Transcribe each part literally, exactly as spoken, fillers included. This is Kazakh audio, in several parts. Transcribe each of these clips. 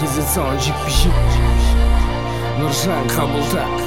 Аккизицион жекпе-жек Нуржан Қабылдақ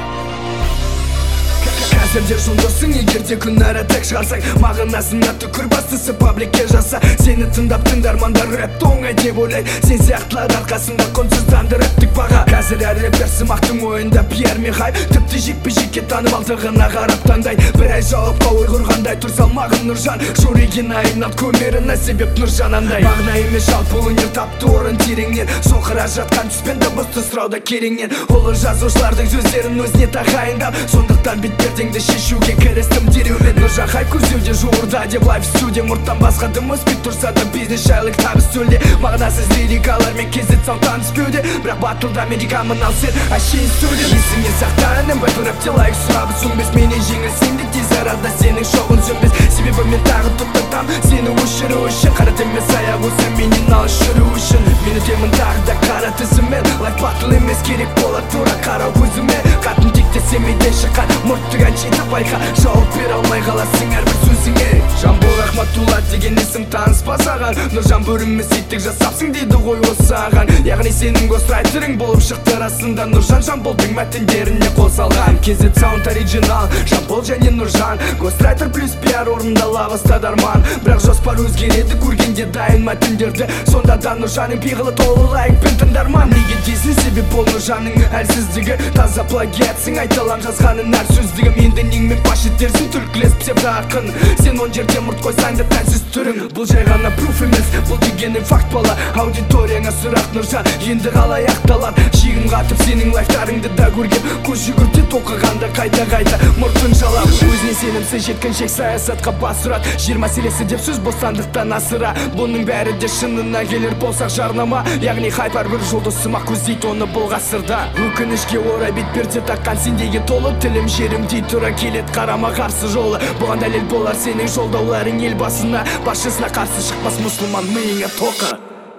Қазірдер жолдосың егерде күн ара тек шығарсаң мағынасына түкір бастысы пабликке жазса сені тыңдап тыңдармандар рэпті оңай деп ойлайды сен сияқтылар арқасында құнсызданды рэптік баға қазір әр рэпер сымақтың ойында Пьер Михай тіпті жекпе-жекке танымалдығына қарап таңдайды бір ай жауапқа ой құрғандай тұр салмағын Нұржан Шуригин айнат көмеріне себеп Нұржан андай мағына емес жалпы өнер тапты орын тереңнен соқыра жатқан түспен дыбысты сұрауда кереңнен ұлы жазушылардың сөздерін өзіне тағайындап сондықтан бетпердеңді шешуге кірістім дереумен Нұржан хайп көздеуде жуырда деп лайф студия мұрттан басқа дым өспей тұрса да бизнес жайлық табыс төлде мағынасыз лирикалармен кездесең таныспеуде бірақ батылда америкамын ал сен әшейін сөйле есіңе сақта інім бәлкім рэпте лайк сұрабы сөнбес менен жеңілсең де тез арада сенің шоғын сөнбес себебі мен тағы тұттатам сені өшіру үшін қара емес аяқ өсім менен алыс жүру үшін мен өтемін тағы да қара тізіммен лайф батыл емес керек болады тура қарау көзіме қатын текте семейден шыққан мұрттық әншейді байқа жауап бере алмай қаласың әрбір сөзіңе Жамбол Ахматулла деген есім таныс па саған Нұржан бөріміз иттік жасапсың дейді ғой осыған яғни сенің гострайтерің болып шықты расында Нұржан Жамболдың мәтіндеріне қол салған Кезет саунд оригинал Жамбол және Нұржан гострайтер плюс пиар орындала бастады арман бірақ жоспар өзгереді көргенде дайын мәтіндерді сонда да Нұржанның пиғылы толы лайкпен тыңдарман неге дейсің себеп ол Нұржанның әлсіздігі таза плагиатсың айта алам жазғанын әр сөздігім енді неңмен паш етерсің түлкілес псевдо ақын сен он жерде мұрт қойсаң да тәнсіз түрің бұл жай ғана пруф емес бұл дегенің факт бала аудиторияңа сұрақ Нұржан енді қалай ақталады жиын қатып сенің лайфтарыңды да көргем көз жүгіртеді оқығанда қайта қайта мұртын жалап өзіне сенімсіз жеткіншек саясатқа бас ұрады жер мәселесі деп сөз бостандықтан асыра бұның бәрі де шынына келер болсақ жарнама яғни хайп әрбір жұлдызыма көздейді оны бұл ғасырда өкінішке орай бетперде таққан сендегі толы тілім жерім дей тұра келет қарама қарсы жолы бұған дәлел болар сенің жолдауларың ел басына басшысына қарсы шықпас мұсылман миыңа тоқы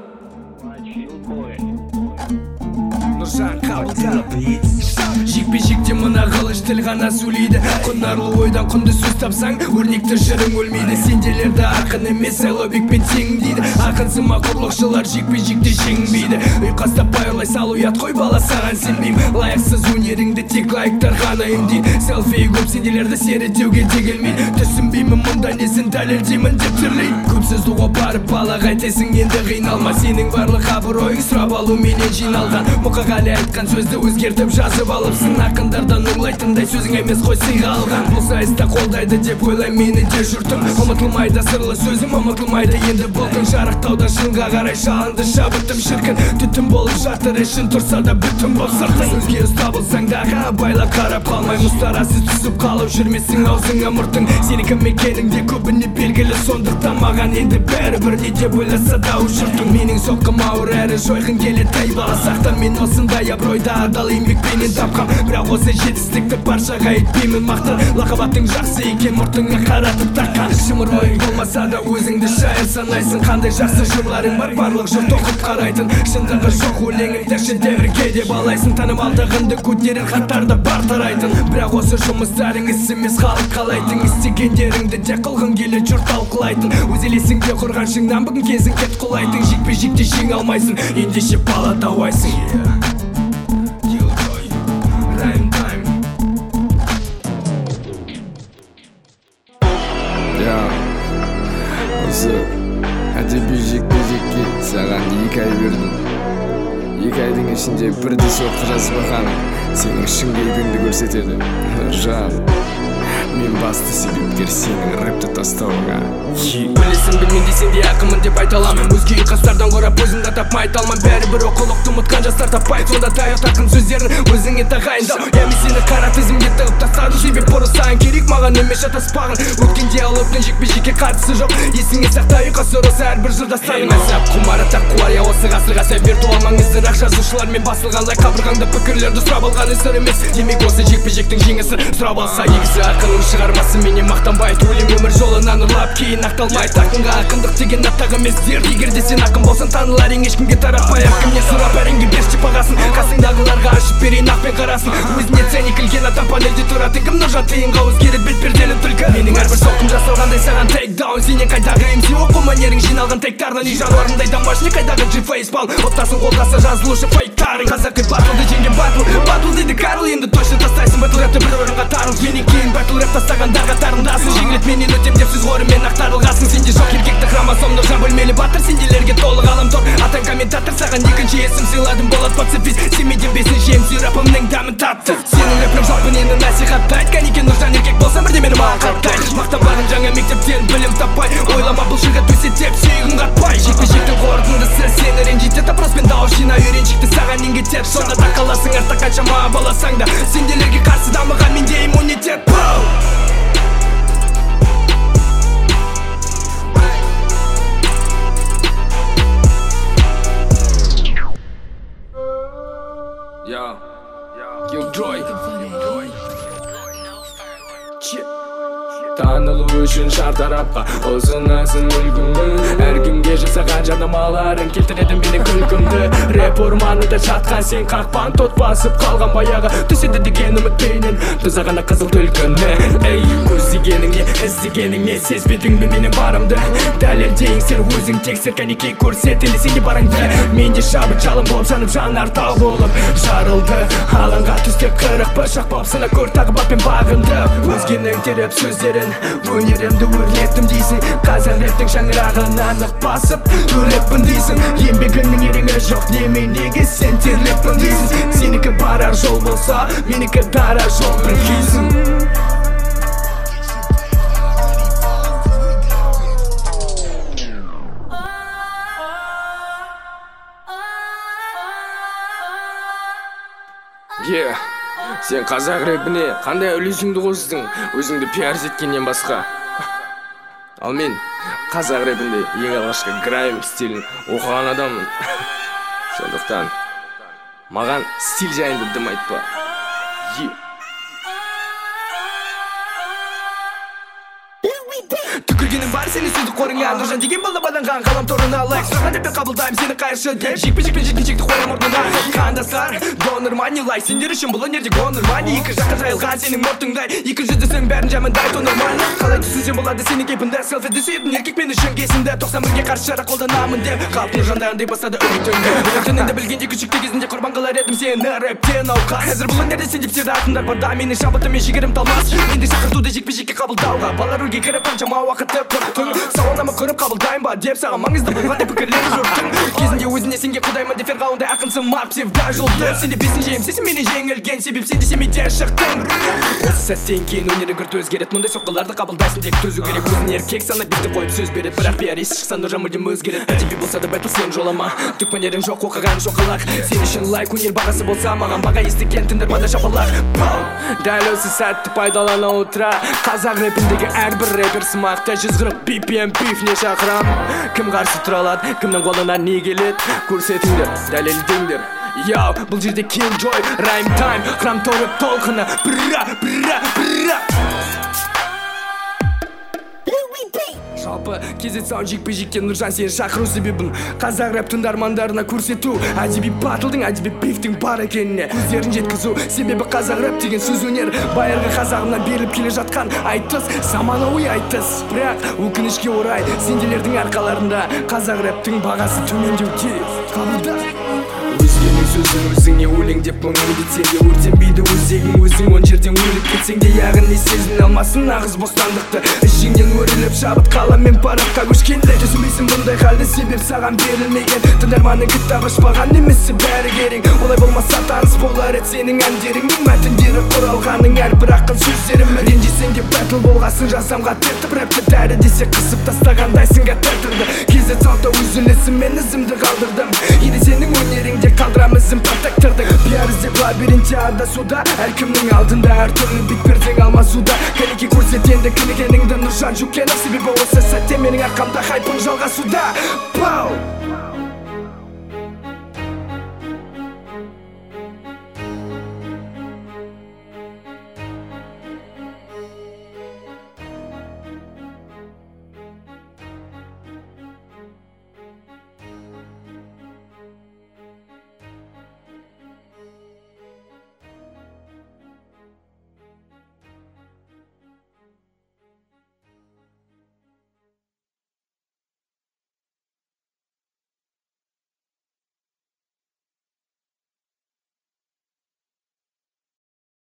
Нұржан Қабылдақ жекпе-жекте мына қылыш тіл ғана сөйлейді құнарлы ойдан құнды сөз тапсаң өрнекті жырың өлмейді сенделерді ақын емес сайлаубекпен тең дейді ақынсыма құрлықшылар жекпе-жекте жеңбейді ұйқастап байлай салу ұят қой бала саған сенбеймін лайықсыз өнеріңді тек лайктар ғана емдейді селфи көп сенделерді сереттеуге де келмейді түсінбеймін мұнда несін дәлелдеймін деп тірлейді көп сөзді барып бала қайтесің енді қиналма сенің барлық абыройың сұрап алу менен жиналған мұқағали айтқан сөзді өзгертіп жазып алыпсың ақындардан ұрлайтындай сөзің емес қой сыйға алған бұл сайыста қолдайды деп ойлаймын мені де жұртым ұмытылмайды сырлы сөзім ұмытылмайды енді болдың жарықтауда шыңға қарай шалынды шабытым шіркін түтін болып жатыр ішін тұрса да бүтін боп сыртың сөзге ұстабылсаң дағы байлап қарап қалмай мұстарасыз түсіп қалып жүрмесің аузыңа мұртың сенің кім екенің де көбіне белгілі сондықтан маған енді бәрібір не деп ойласа да жұртың менің соққым ауыр әрі жойқын келеді ай бала сақта мен осындай абыройда адал еңбекпенен тапқам бірақ осы жетістікті баршаға етпеймін мақтан лақабатың жақсы екен мұртыңа қаратып таққан шымыр ойың болмаса да өзіңді шайыр санайсың қандай жақсы жырларың бар барлық жұрт оқып қарайтын шындығы жоқ өлеңіңді шедеврге деп алайсың танымалдығыңды көтерер хаттарды бар тарайтын бірақ осы жұмыстарың іс емес халық қалайтын істегендеріңді де қылғың келе жұрт талқылайтын өз елесіңде қорғаншыңнан бүгін кезің кет құлайтын жекпе-жекте жеңе алмайсың ендеше бала дауайсың осы әдеби жекпе-жекке саған екі ай бердім екі айдың ішінде бірде соққы жазбағаның сенің шын кейпіңді көрсетеді Нұржан мен басты себепкер сенің рэпті тастауыңа білесің білмен десең де ақымын деп айта аламын өзге ұйқастардан қорап өзімді тапмай айта алман бәрібір оқулықты ұмытқан жастар таппайды сонда таяқ тақын сөздерін өзіңе тағайындау иә мен сені қара тізімге тығып тастадым себеп бұрысаң керек маған емес шатаспағын өткен диалогтың жекпе-жекке қатысы жоқ есіңе сақта ұйқасы ұрысы әрбір жырдастарың әсап құмар атақ қуар иә осы ғасырға сәл виртуал маңыздырақ жазушылармен басылған лайк қабырғаңда пікірлерді сұрап алған сыр емес демек осы жекпе-жектің жеңісі сұрап алса егісі ақын жолын шығармасын менен мақтанбайды өлең өмір жолынан ұрлап кейін ақталмайды ақынға ақындық деген аттақ емес дер егер де сен ақын болсаң танылар ең ешкімге таратпай әркімнен сұрап әреңге берші бағасын қасыңдағыларға ашып берейін ақ пен қарасын өзіне ценник ілген адам панельде тұратын кім нұржан тиынға өзгереді бетперделі түлкі менің әрбір соққым жасалғандай саған тейк даун сенен қайдағы эмси оқу манерің жиналған тегтардан үй жануарындай домашний қайдағы джи-фейспал оттасын қолдаса жазылушы фейктарың қазақи батылды жеңген батыл батыл дейді Карл енді точно тастайсың батыл рэпті бір орынға тарыл менен кейін батыл рэп тастағандарға тарындасың жеңілет менен өтем деп сөз ғорымен ақтарылғасың сенде жоқ еркекті хромосомдық жан бөлмелі батыр сенделерге толы ғаламтор атаң комментатор саған екінші есім сыйладым болат пацифист семейден бесінші эмси рэпімнің дәмін татты сенің рэпің жалпы нені насихаттайды кәнеке нұржан еркек болсам бірде мені маған қаттайды мақтанбадым жаңа мектептен білім таппай ойлама бұл жігіт өсетеп сүйегін қатпай жекпе-жектің қорытындысы сені ренжітеді тапыраспен дауыс жинау үйреншікті саған нең кетеді сонда да қаласың артта қаншама баласаң да сенделерге қарсы дамыған менде иммунитет Yo, Killjoy танылу үшін шартарапқа ұсынасың үлгіңді әркімге жасаған жарнамаларың келтіреді менің күлкімді рэп орманында жатқан сен қақпан тот басып қалған баяғы түседі деген үміттейнен тұзағана қызыл түлкіні ей көздегенің не іздегенің не сезбедің бе менің барымды дәлелдейін сен өзің тексер кәнеке көрсет елесең де барыңды менде шабыт жалын болып жанып жанар тау болып жарылды алаңға түстеп қырық пышақ болып сына көр тағы батпен бағынды өзгенің тереп сөздерін өнерімді өрлеттім дейсің қазір рэптің шаңырағын анық басып төлеппін дейсің еңбегіңнің ереңі жоқ неме неге сен терлеппін дейсің сенікі барар жол болса менікі дара жол бір кезім Е, сен қазақ рэпіне қандай үлесіңді қостың өзіңді пиарс еткеннен басқа. Ал мен қазақ рэпінде ең алғашқы грайм стилін оқыған адаммын. Сондықтан маған стиль жайында дым айтпа. Е түкіргенім бар сені сөздік қорыңа нұржан деген балда баданған қалам торына лайк сұраған деп қабылдаймын сені қайыршы деп жекпе-жекпен жеткіншекті қоям орнына қандастар донор мани лайк сендер үшін бұл өнерде гонор мани екі жаққа жайылған сенің мұртыңдай екі жүздісің бәрін жамандай то нормально қалай түсінсем болады сенің кейпіңді селфиді сүйетін еркек мен үшін кесімді тоқсан бірге қарсы шара қолданамын деп қалып нұржандағындай бастады үмітіңді өлтініңді білгенде күшікте кезінде құрбан қылар едім сені рэптен науқас қазір бұл өнерде сен деп сиратындар барда менің шабытым мен жігерім талмас енді шақыртуды жекпе-жекке қабылдауға бала рөлге кіріп қаншама уақытты құрттың сауалнама көріп қабылдаймын ба деп саған маңызды болған деп пікірлері жұрттың кезінде өзіне сенген құдаймын деп ферғауындай ақынсың марп севда жолды сенде бесінші емсесің менен жеңілген себеп сенде семейден шықтың осы сәттен кейін өнерің күрт өзгереді мұндай соққыларды қабылдайсың тек төзу керек өзін еркек санап бетті қойып сөз береді бірақ пиарист шықса нұржан мүлдем өзгереді әдеби болса да бәтіл сен жолама түк мәнерің жоқ оқыған жоқалақ сен үшін лайк өнер бағасы болса маған баға естіген тыңдарманда шапалақ дәл осы сәтті пайдалана отыра қазақ рэпіндегі әрбір рэпер сымақты жүз қырық би пи эм пифне шақырам кім қарсы тұра алады кімнің қолынан не келеді көрсетіңдер дәлелдеңдер Яу, бұл жерде Killjoy, Rhyme Time, храм торып толқыны Бра, бра, бра жалпы кезет сауын жекпе-жекке нұржан сені шақыру себебін қазақ рэп тыңдармандарына көрсету әдеби батылдың әдеби бифтің бар екеніне көздерін жеткізу себебі қазақ рэп деген сөз өнер байырғы қазағымнан беріліп келе жатқан айтыс заманауи айтыс бірақ өкінішке орай сенделердің арқаларында қазақ рэптің бағасы төмендеуде қабылда өзгенің сөзін өзіңе өлең деп көңілдет сенде өртенбейді өзегің өзің он жерден өліп кетсең де яғни сезіне алмасын нағыз бостандықты ішіңнен өріліп шабыт қаламмен параққа көшкенде түсінбейсің бұндай халді себеп саған берілмеген тыңдарманның кітап ашпаған немесі бәрі керек олай болмаса таныс болар еді сенің әндеріңнің мәтіндері құралғаның әрбір ақын сөздерімен ренжісең де бәтіл болғасын жасамға тертіп рэпті дәрі десе қысып тастағандайсың гәттірді кезет салта үзілісімен ізімді қалдырдым енді сенің өнеріңде қалдырам ізім протектордың пиар іздеп лабиринтте адасуда әркімнің алдында әртүрлі бетпердең алмасуда кәнеке көрсет енді кім екеніңді нұржан жүкенов себебі осы сәтте менің арқамда хайпың жалғасуда Пау